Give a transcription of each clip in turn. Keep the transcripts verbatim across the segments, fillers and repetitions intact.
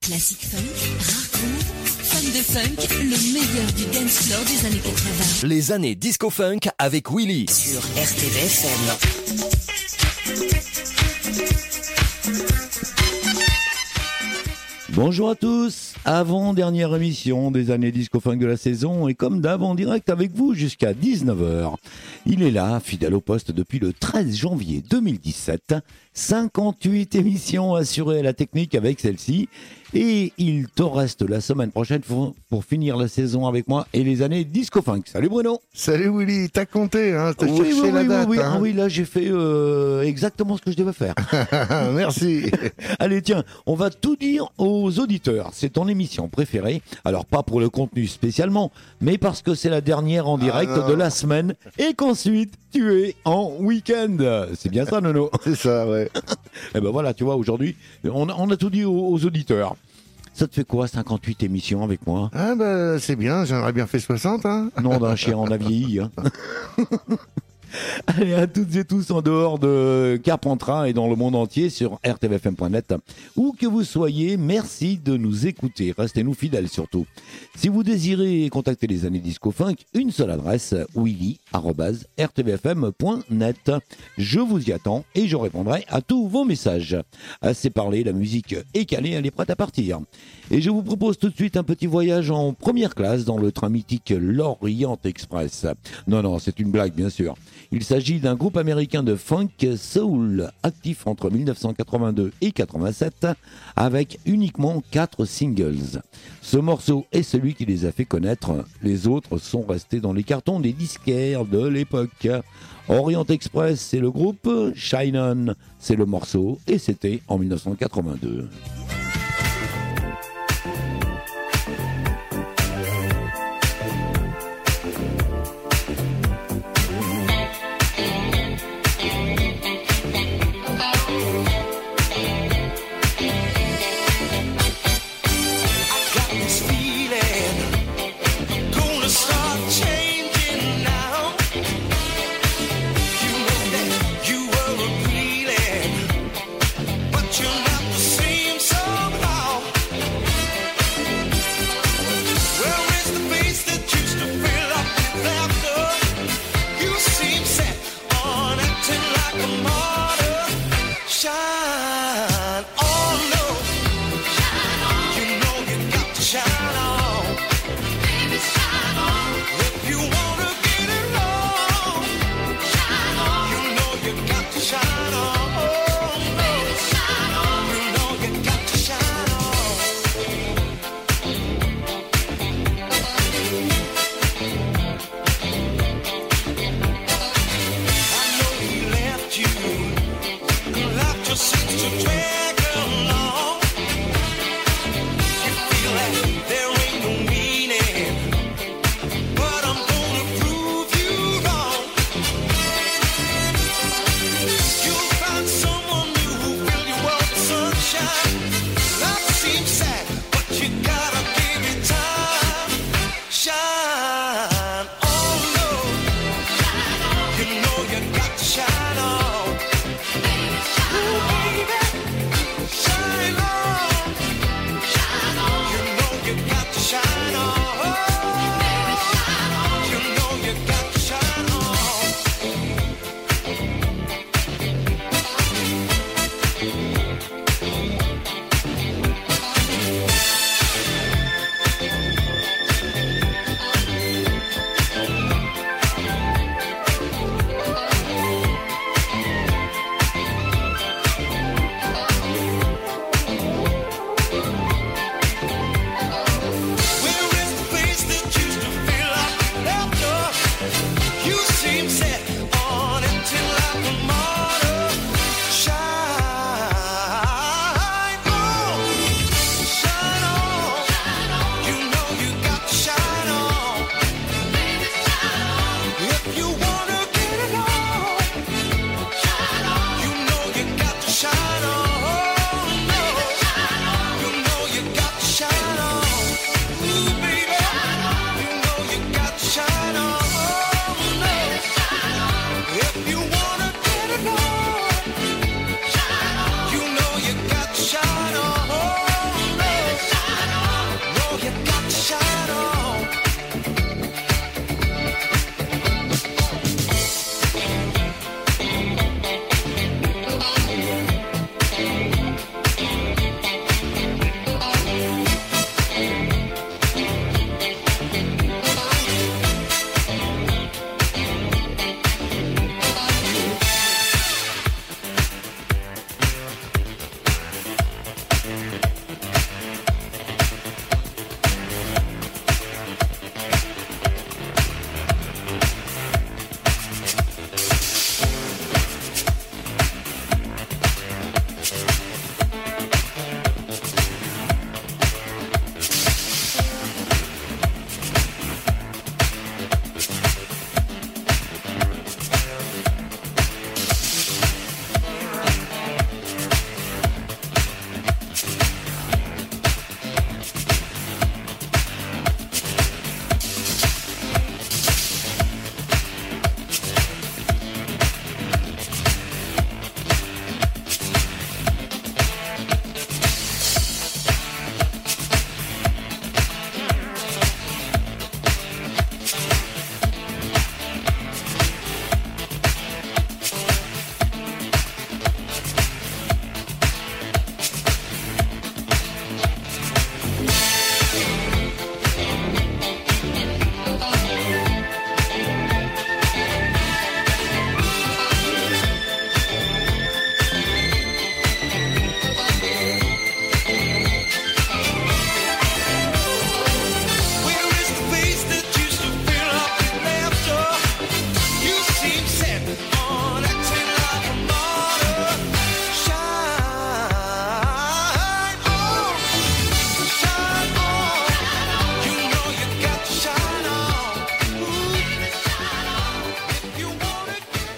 Classique funk, hardcore, fun de funk, le meilleur du dance floor des années quatre-vingts. Les années disco funk avec Willy sur R T V F M. Bonjour à tous, avant-dernière émission des années disco funk de la saison et comme d'hab en direct avec vous jusqu'à dix-neuf heures. Il est là, fidèle au poste depuis le treize janvier deux mille dix-sept, cinquante-huit émissions assurées à la technique avec celle-ci et il te reste la semaine prochaine pour, pour finir la saison avec moi et les années disco funk. Salut Bruno. Salut Willy, t'as compté, hein, t'as oui, cherché oui, la oui, date. Oui, hein. ah, oui, là j'ai fait euh, exactement ce que je devais faire. Merci. Allez tiens, on va tout dire aux auditeurs. C'est ton émission préférée. Alors pas pour le contenu spécialement, mais parce que c'est la dernière en direct Ah, de la semaine et qu'ensuite tu es en week-end. C'est bien ça, Nono? C'est ça, ouais. Et ben voilà, tu vois, aujourd'hui, on a, on a tout dit aux, aux auditeurs. Ça te fait quoi, cinquante-huit émissions avec moi? Ah bah c'est bien, j'aurais bien fait soixante, hein. Non, d'un chien, on a vieilli, hein. Allez, à toutes et tous en dehors de Carpentras et dans le monde entier sur R T V F M point net. Où que vous soyez, merci de nous écouter. Restez-nous fidèles surtout. Si vous désirez contacter les années disco funk, une seule adresse, willy arobase r t v f m point net. Je vous y attends et je répondrai à tous vos messages. Assez parlé, la musique est calée, elle est prête à partir. Et je vous propose tout de suite un petit voyage en première classe dans le train mythique l'Orient Express. Non, non, c'est une blague bien sûr. Il s'agit d'un groupe américain de funk soul actif entre mille neuf cent quatre-vingt-deux et quatre-vingt-sept avec uniquement quatre singles. Ce morceau est celui qui les a fait connaître. Les autres sont restés dans les cartons des disquaires de l'époque. Orient Express, c'est le groupe. Shine On, c'est le morceau. Et c'était en mille neuf cent quatre-vingt-deux. You were a feeling, but you're not the same. So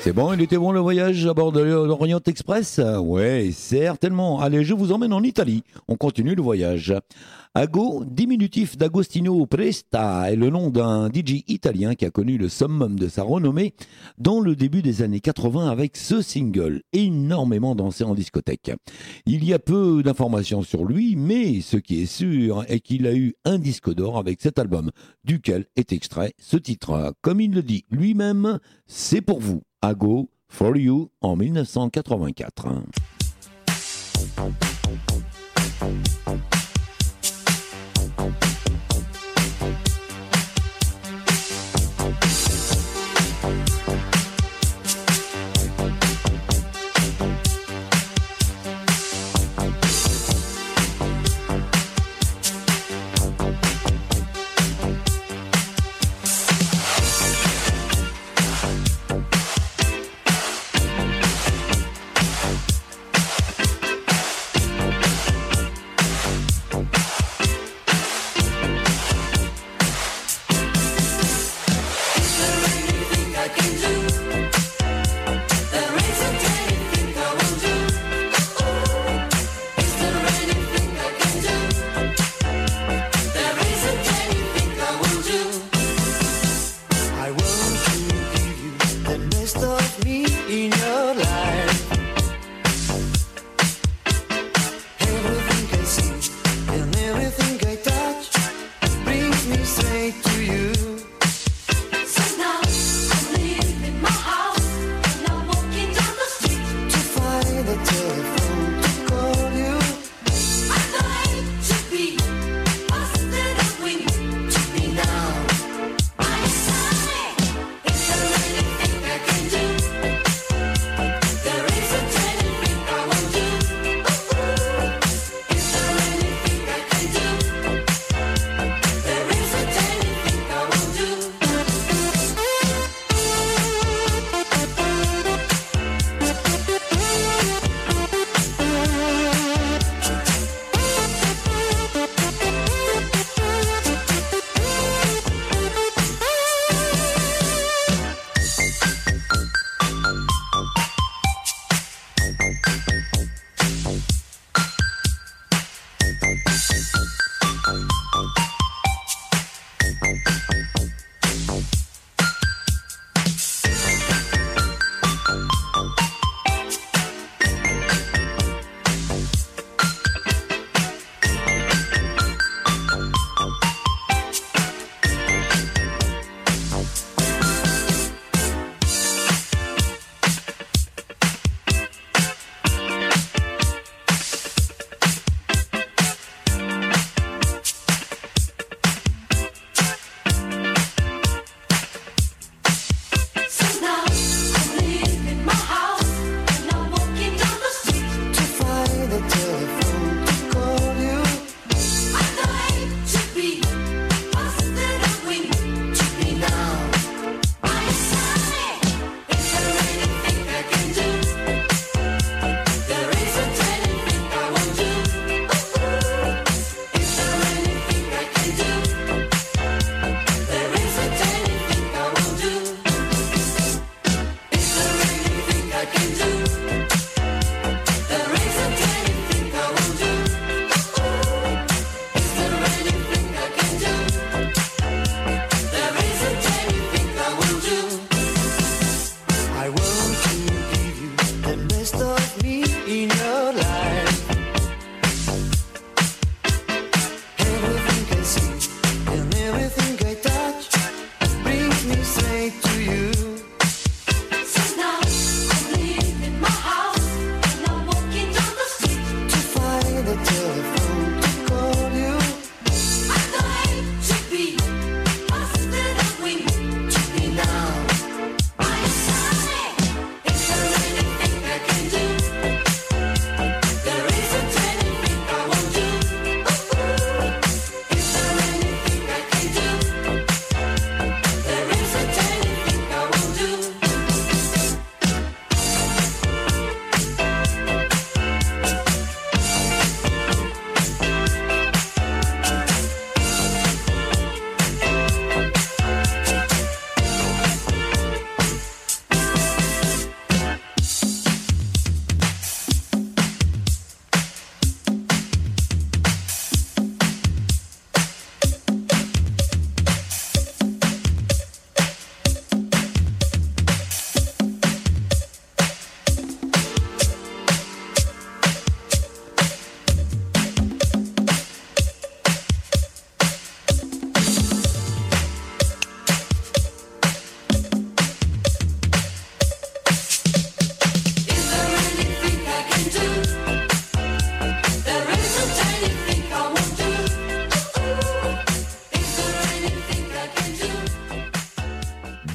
C'est bon, il était bon le voyage à bord de l'Orient Express? Ouais, certainement. Allez, je vous emmène en Italie. On continue le voyage. Ago, diminutif d'Agostino Presta, est le nom d'un D J italien qui a connu le summum de sa renommée dans le début des années quatre-vingts avec ce single, énormément dansé en discothèque. Il y a peu d'informations sur lui, mais ce qui est sûr est qu'il a eu un disque d'or avec cet album, duquel est extrait ce titre. Comme il le dit lui-même, c'est pour vous. Ago, For You, en mille neuf cent quatre-vingt-quatre. There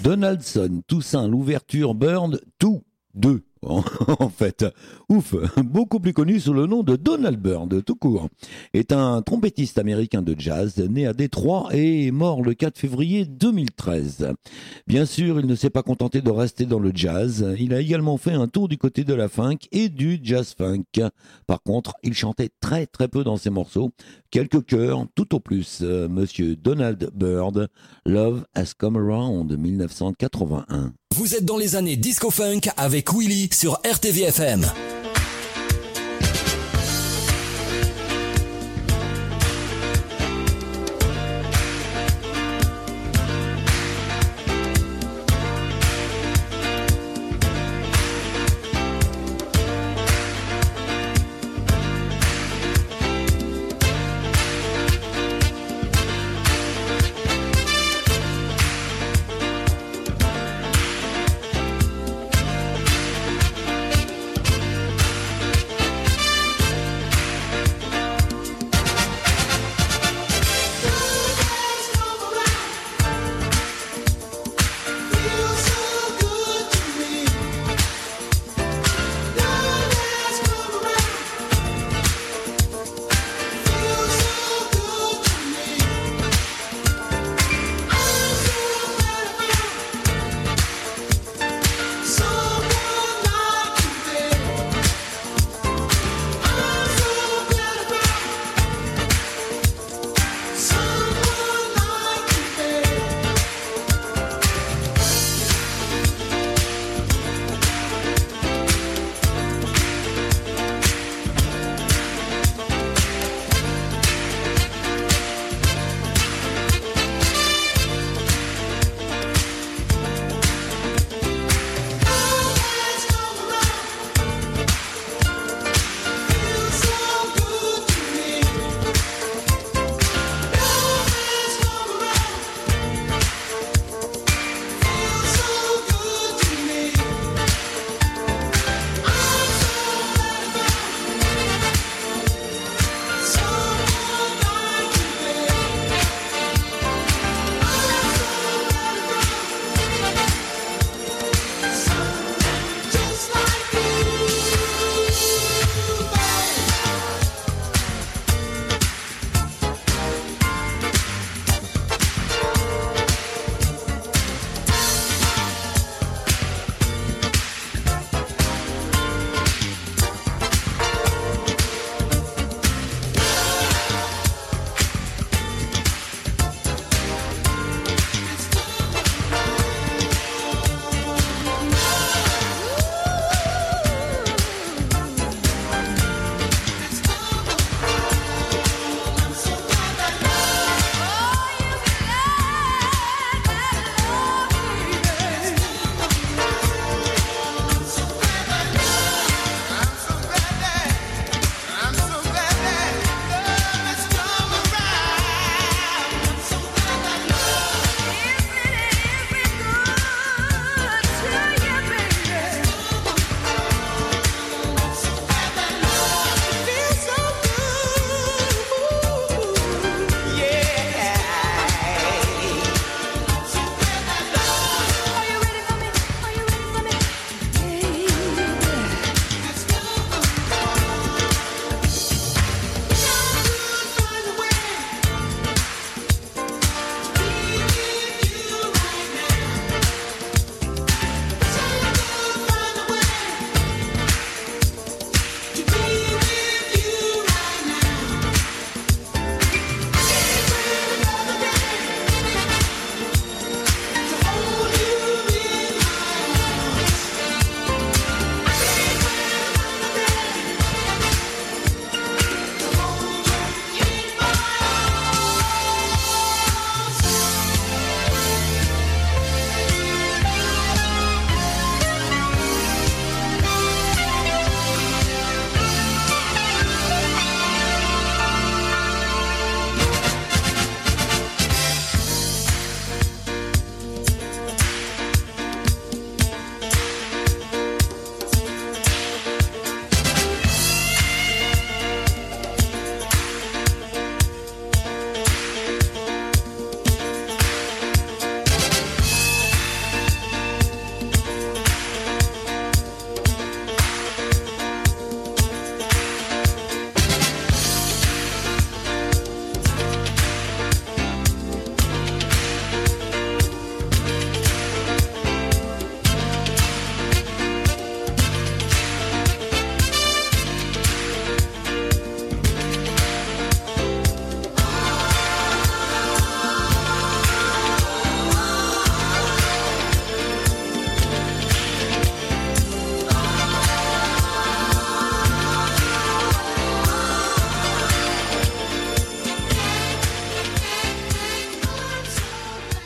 Donaldson, Toussaint Louverture Bird, tout, deux. En fait, ouf, beaucoup plus connu sous le nom de Donald Byrd, tout court, est un trompettiste américain de jazz, né à Détroit et mort le quatre février deux mille treize. Bien sûr, il ne s'est pas contenté de rester dans le jazz, il a également fait un tour du côté de la funk et du jazz funk. Par contre, il chantait très très peu dans ses morceaux, quelques chœurs, tout au plus. Monsieur Donald Byrd, Love Has Come Around, dix-neuf cent quatre-vingt-un. Vous êtes dans les années disco-funk avec Willy sur R T V F M.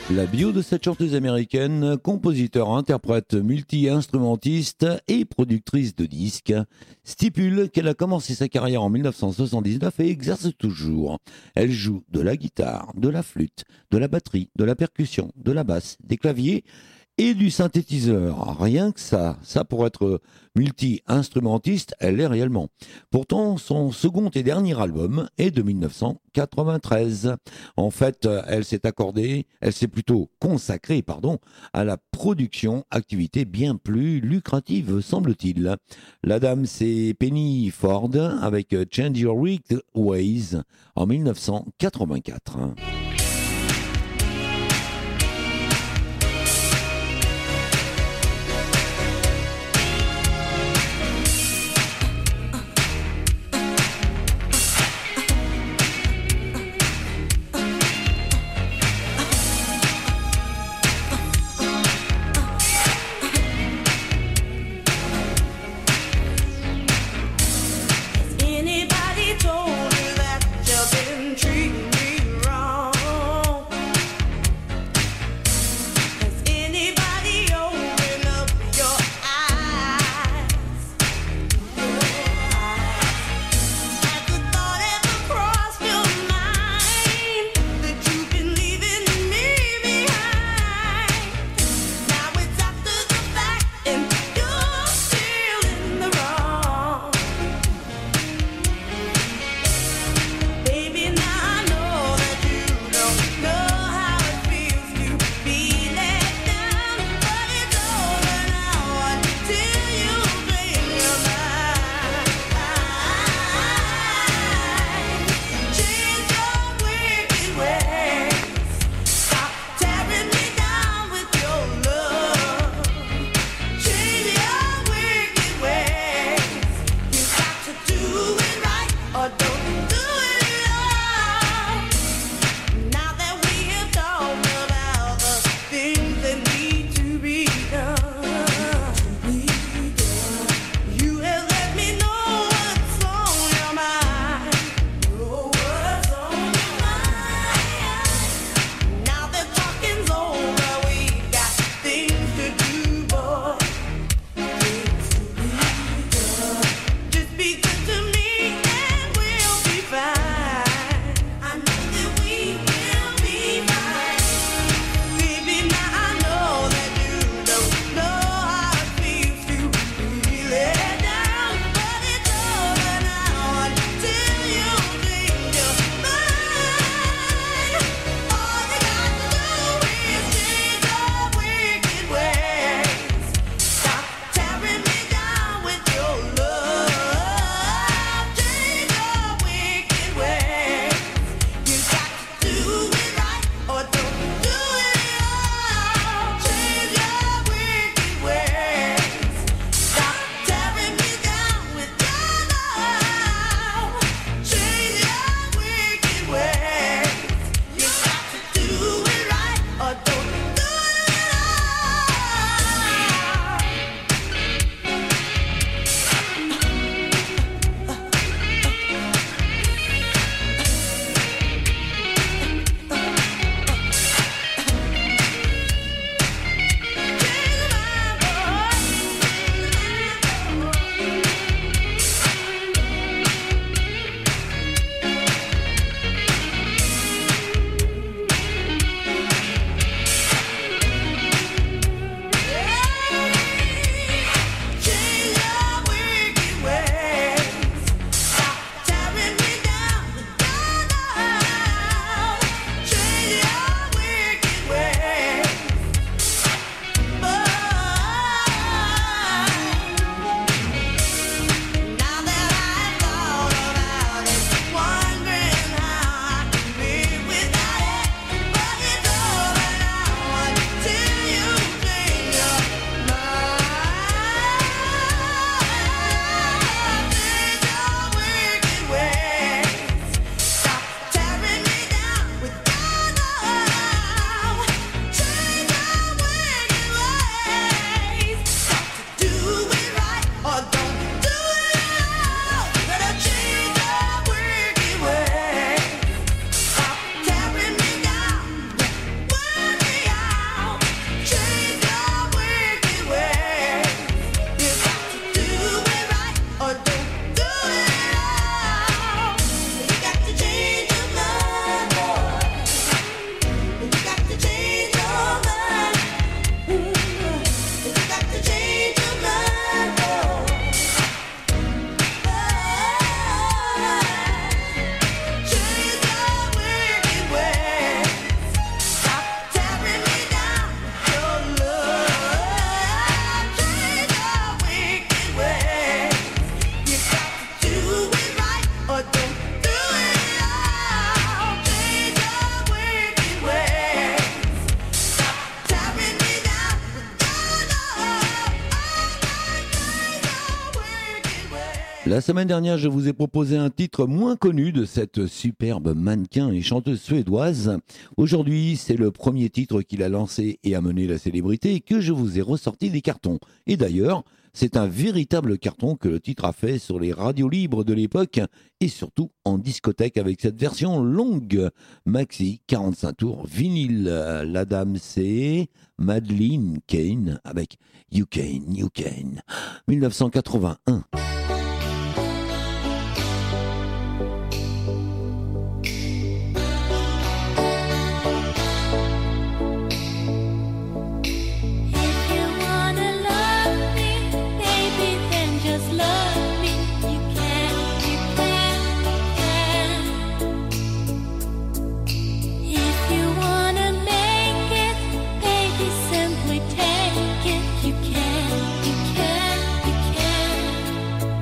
La bio de cette chanteuse américaine, compositeur, interprète, multi-instrumentiste et productrice de disques, stipule qu'elle a commencé sa carrière en dix-neuf cent soixante-dix-neuf et exerce toujours. Elle joue de la guitare, de la flûte, de la batterie, de la percussion, de la basse, des claviers et du synthétiseur. Rien que ça, ça pour être multi-instrumentiste, elle l'est réellement. Pourtant, son second et dernier album est de dix-neuf cent quatre-vingt-treize. En fait, elle s'est accordée, elle s'est plutôt consacrée, pardon, à la production, activité bien plus lucrative, semble-t-il. La dame, c'est Penny Ford avec Change Your Wicked Ways en dix-neuf cent quatre-vingt-quatre. Anybody told you that you've been treating me wrong? La semaine dernière, je vous ai proposé un titre moins connu de cette superbe mannequin et chanteuse suédoise. Aujourd'hui, c'est le premier titre qu'il a lancé et amené la célébrité et que je vous ai ressorti des cartons. Et d'ailleurs, c'est un véritable carton que le titre a fait sur les radios libres de l'époque et surtout en discothèque avec cette version longue. Maxi, quarante-cinq tours, vinyle. La dame, c'est Madeleine Kane avec You Can, You Can, dix-neuf cent quatre-vingt-un. Simply take it, you can, you can, you can.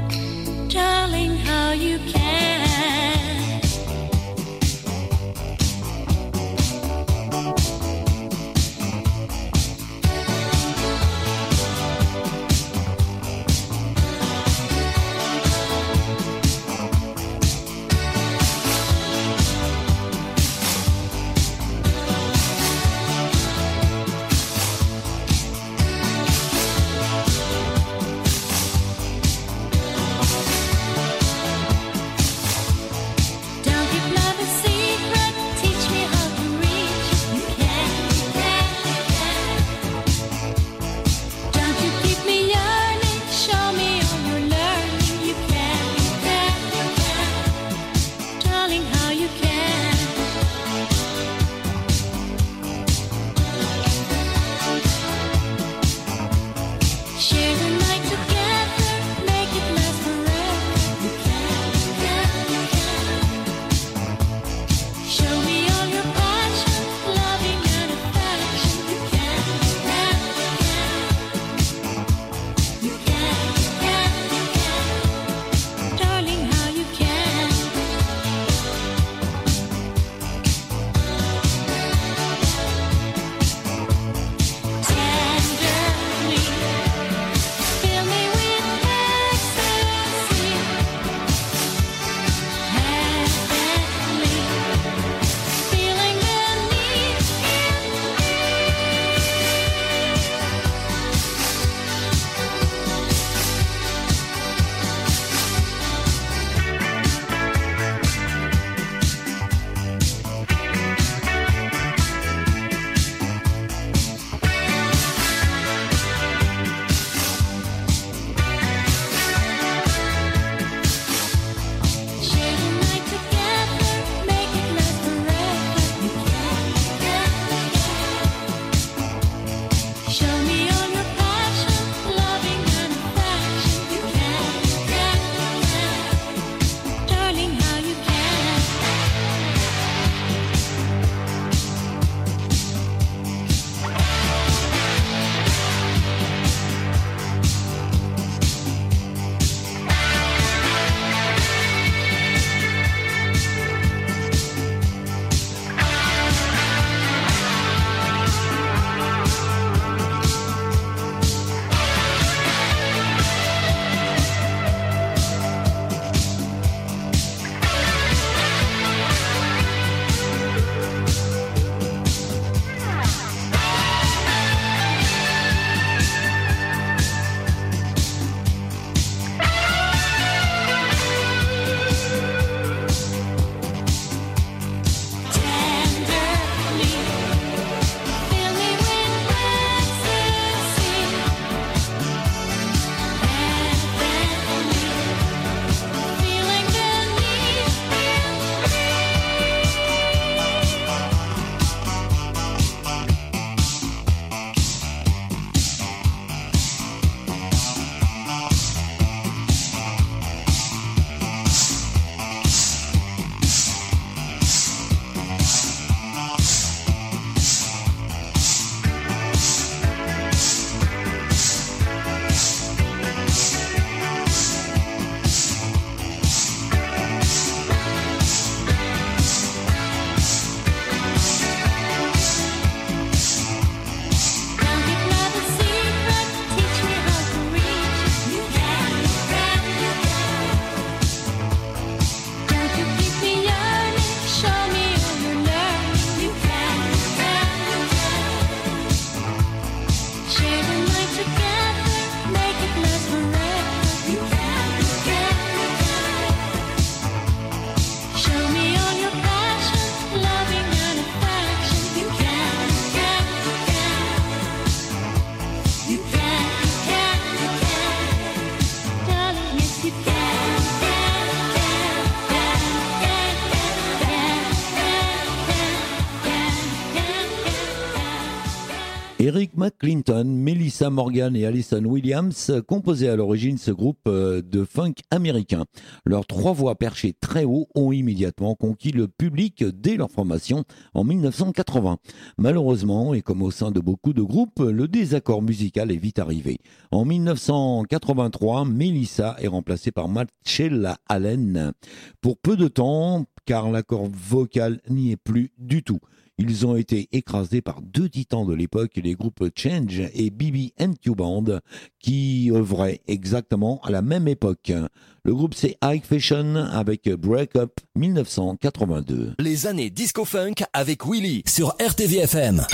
Eric McClinton, Melissa Morgan et Alison Williams composaient à l'origine ce groupe de funk américain. Leurs trois voix perchées très haut ont immédiatement conquis le public dès leur formation en mille neuf cent quatre-vingts. Malheureusement, et comme au sein de beaucoup de groupes, le désaccord musical est vite arrivé. En mille neuf cent quatre-vingt-trois, Melissa est remplacée par Marcella Allen pour peu de temps, car l'accord vocal n'y est plus du tout. Ils ont été écrasés par deux titans de l'époque, les groupes Change et B B and Q Band, qui œuvraient exactement à la même époque. Le groupe c'est Ike Fashion avec Break Up mille neuf cent quatre-vingt-deux. Les années disco funk avec Willy sur R T V F M.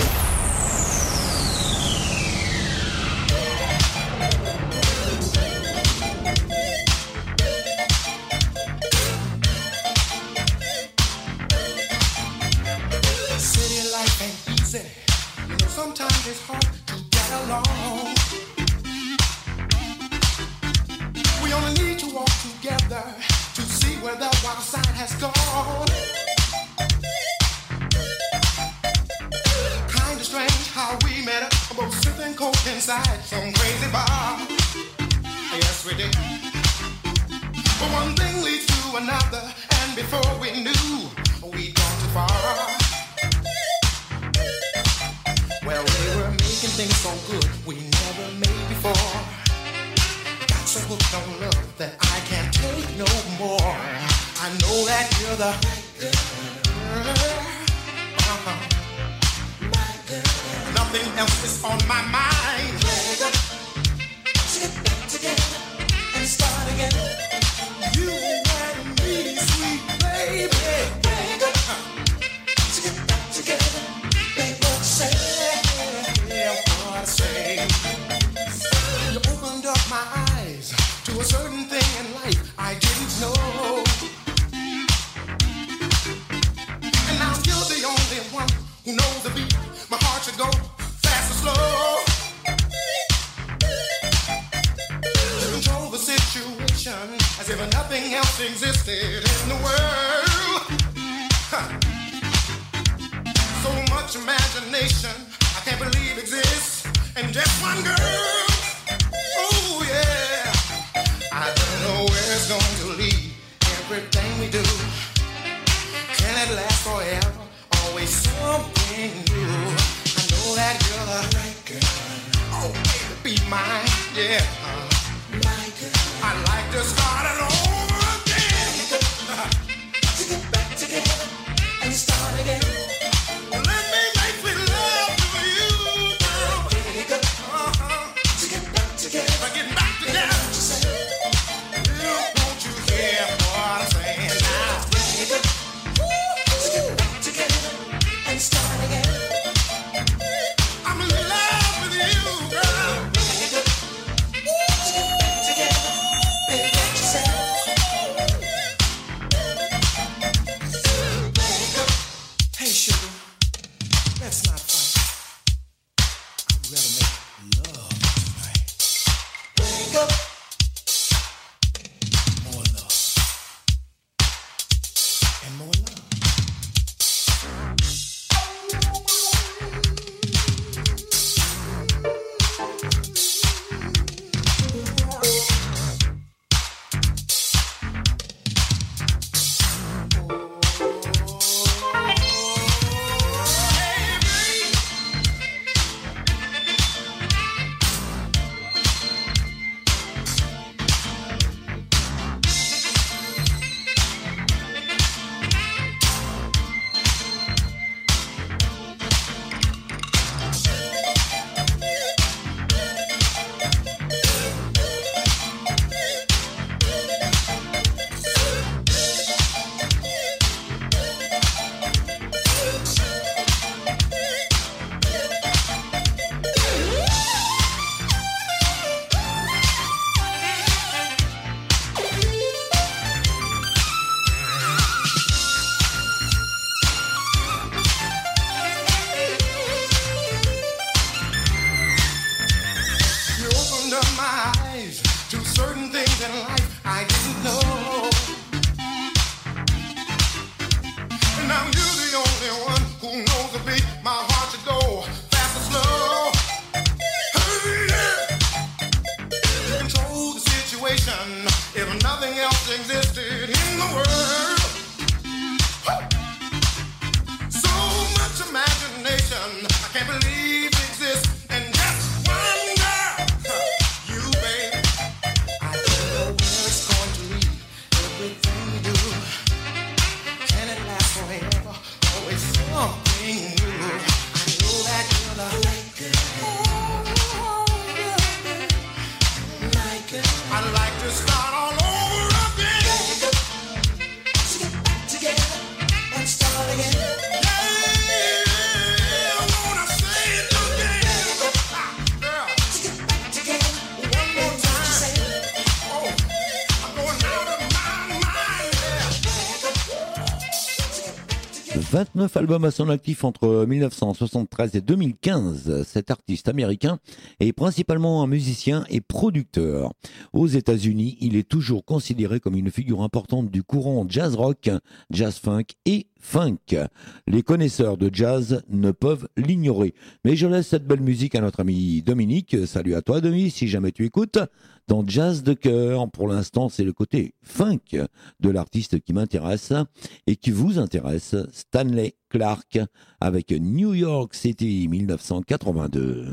Sometimes it's hard to get along. We only need to walk together to see where the wild side has gone. Kinda strange how we met up, both sipping coke inside some crazy bar. Yes, we did. But one thing leads to another, and before we knew, we'd gone too far. Well, we were making things so good we never made before. Got so hooked on love that I can't take no more. I know that you're the right girl. Uh-huh. My girl. Nothing else is on my mind. Let's get back together and start again. You and me, sweet baby. Let's get back together. They both say. Say, you opened up my eyes to a certain thing in life I didn't know. And now you're the only one who knows the beat. My heart should go fast or slow. You control the situation as if nothing else existed in the world. Huh. So much imagination I can't believe exists. And just one girl, oh yeah. I don't know where it's going to lead. Everything we do, can it last forever? Always something new. I know that you're the right girl. Oh baby, be mine, yeah. My girl. I'd like to start it over again. To get back together and start again. Let me make sweet love to you. Uh-huh. To get back together, get back together. You, won't you hear what I'm saying now? To get back vingt-neuf albums à son actif entre mille neuf cent soixante-treize et deux mille quinze. Cet artiste américain est principalement un musicien et producteur. Aux États-Unis, il est toujours considéré comme une figure importante du courant jazz rock, jazz funk et funk. Les connaisseurs de jazz ne peuvent l'ignorer. Mais je laisse cette belle musique à notre ami Dominique. Salut à toi, Dominique, si jamais tu écoutes. Dans Jazz de cœur, pour l'instant, c'est le côté funk de l'artiste qui m'intéresse et qui vous intéresse, Stanley Clarke, avec New York City mille neuf cent quatre-vingt-deux.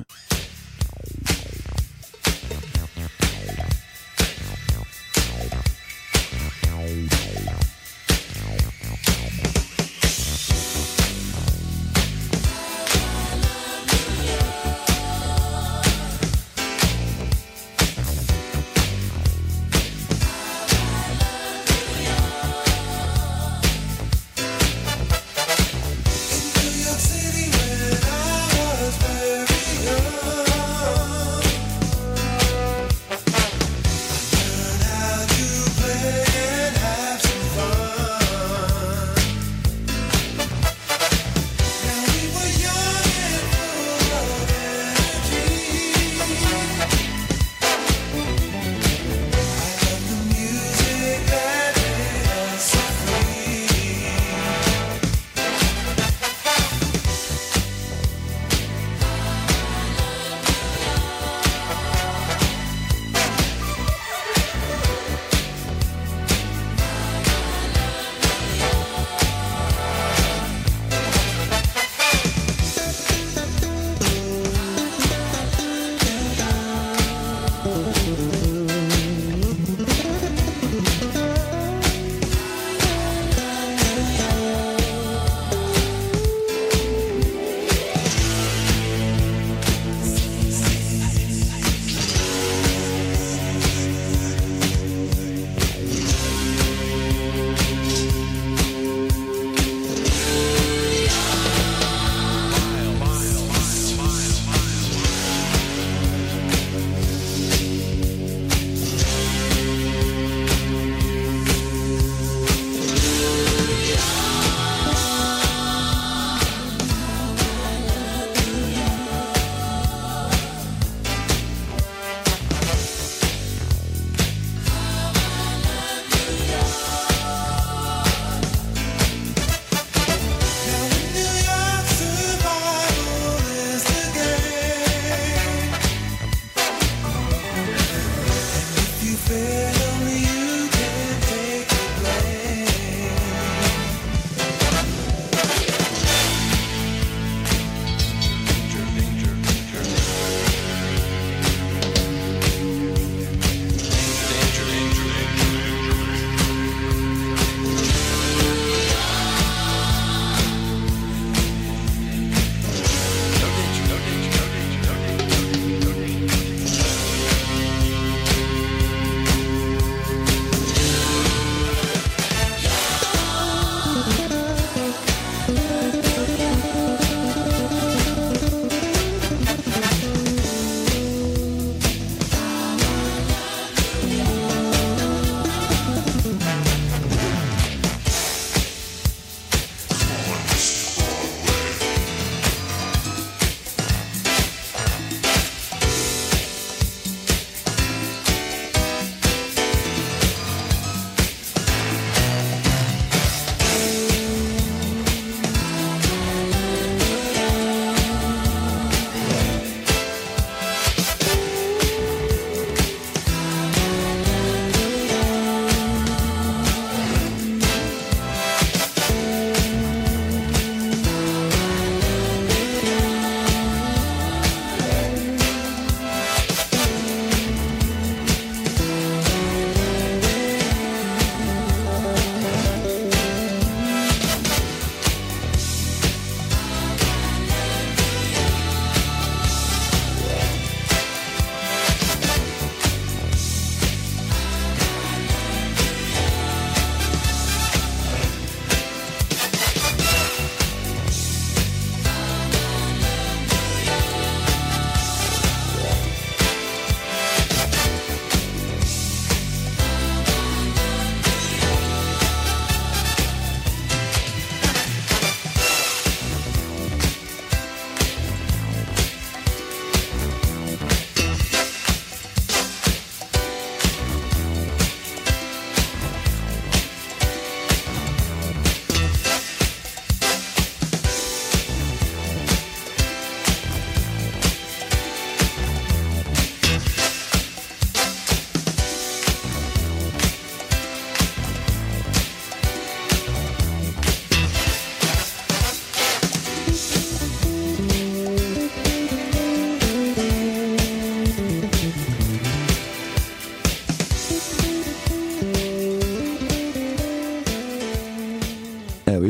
Fun.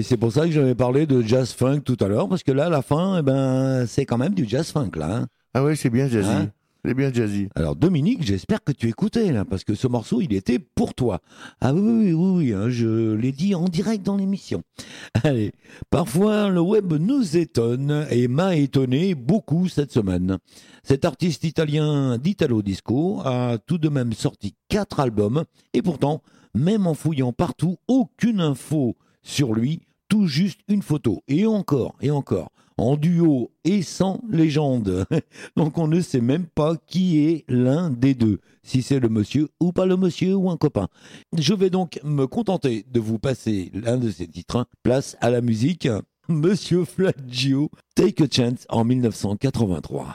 c'est pour ça que j'avais parlé de jazz funk tout à l'heure, parce que là, à la fin, eh ben, c'est quand même du jazz funk, là. Hein. Ah ouais, c'est bien jazzy. Hein c'est bien jazzy. Alors, Dominique, j'espère que tu écoutais, là, parce que ce morceau, il était pour toi. Ah oui, oui, oui, oui hein, je l'ai dit en direct dans l'émission. Allez, parfois, le web nous étonne et m'a étonné beaucoup cette semaine. Cet artiste italien d'Italo Disco a tout de même sorti quatre albums, et pourtant, même en fouillant partout, aucune info sur lui, tout juste une photo. Et encore, et encore, en duo et sans légende. Donc on ne sait même pas qui est l'un des deux, si c'est le monsieur ou pas le monsieur ou un copain. Je vais donc me contenter de vous passer l'un de ces titres. Place à la musique, Monsieur Flaggio, Take a Chance en mille neuf cent quatre-vingt-trois.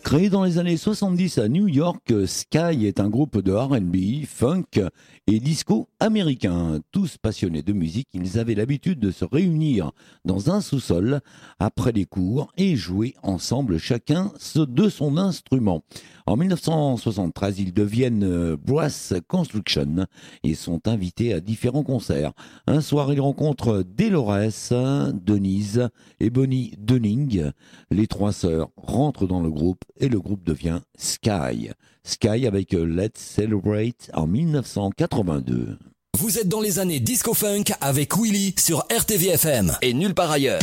Créé dans les années soixante-dix à New York, Sky est un groupe de R and B, funk et disco américain. Tous passionnés de musique, ils avaient l'habitude de se réunir dans un sous-sol après les cours et jouer ensemble chacun de son instrument. En mille neuf cent soixante-treize, ils deviennent Brass Construction et sont invités à différents concerts. Un soir, ils rencontrent Dolores, Denise et Bonnie Dunning. Les trois sœurs rentrent dans le groupe et le groupe devient Sky. Sky avec Let's Celebrate en mille neuf cent quatre-vingt-deux. Vous êtes dans les années disco-funk avec Willy sur R T V F M et nulle part ailleurs.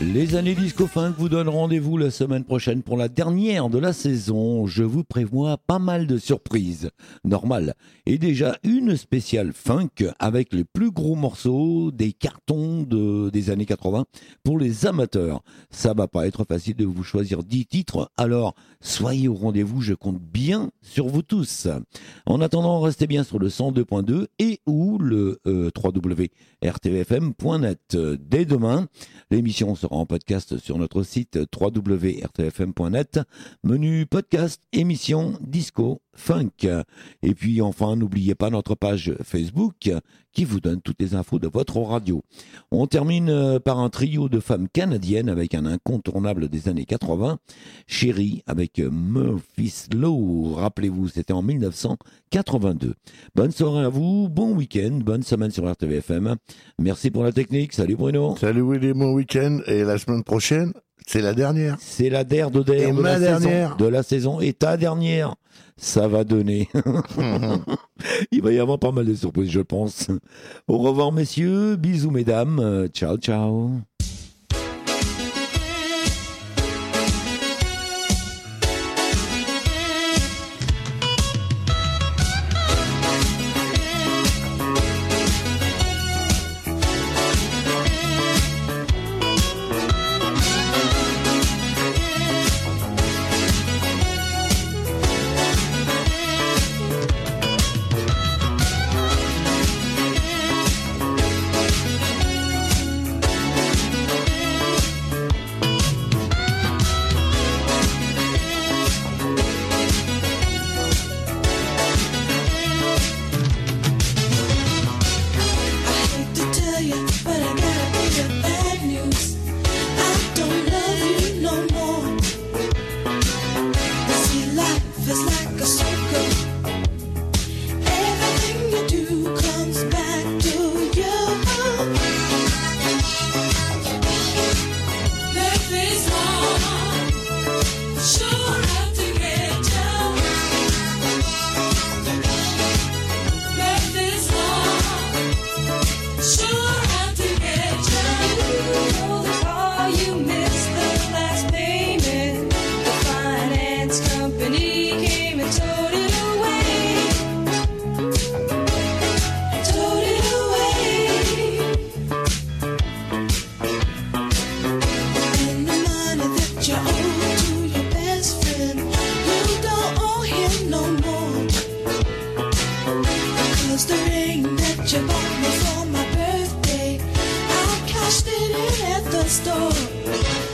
Les années disco funk vous donnent rendez-vous la semaine prochaine pour la dernière de la saison. Je vous prévois pas mal de surprises, normal. Et déjà une spéciale funk avec les plus gros morceaux des cartons de, des années quatre-vingts pour les amateurs. Ça va pas être facile de vous choisir dix titres, alors soyez au rendez-vous, je compte bien sur vous tous. En attendant, restez bien sur le cent deux point deux et ou le euh, w w w point r t v f m point net. Dès demain, l'émission sera en podcast sur notre site w w w point r t v f m point net, menu podcast, émission, disco, funk. Et puis enfin, n'oubliez pas notre page Facebook qui vous donne toutes les infos de votre radio. On termine par un trio de femmes canadiennes avec un incontournable des années quatre-vingts, Chérie avec Murphy's Law. Rappelez-vous, c'était en mille neuf cent quatre-vingt-deux. Bonne soirée à vous, bon week-end, bonne semaine sur R T V F M. Merci pour la technique, salut Bruno. Salut Willy, bon week-end. Et la semaine prochaine, c'est la dernière. C'est la der de der Et de, ma la dernière. saison, de la saison et ta dernière. Ça va donner. Il va y avoir pas mal de surprises, je pense. Au revoir, messieurs. Bisous, mesdames. Euh, Ciao, ciao. Store.